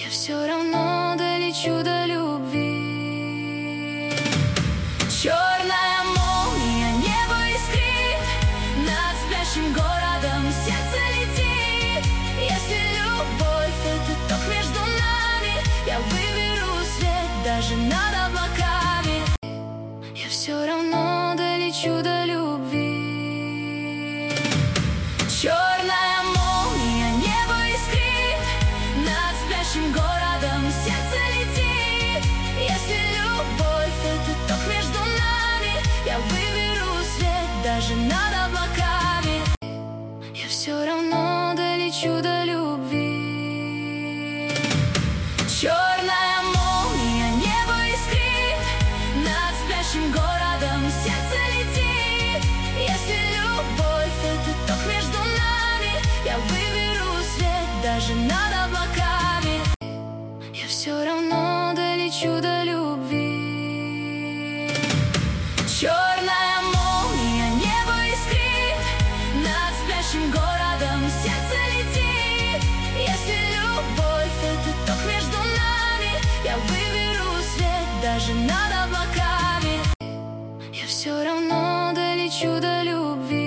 Я все равно долечу до любви. Черная молния, небо искрит, над спящим городом сердце летит. Если любовь — это ток между нами, я выберу свет даже над облаками. Я все равно долечу до любви. Черная молния, небо искрит, над спящим городом сердце летит. Если любовь — это ток между нами, я выберу свет даже над облаками. Я все равно долечу до любви. Черная молния, небо искрит, над спящим городом сердце летит. Если любовь — это ток между нами, я выберу свет даже над облаками. Я все равно долечу до любви. Черная молния, небо искрит, над спящим городом сердце летит. Если любовь — это ток между нами, я выберу свет даже над облаками. Я все равно долечу до любви.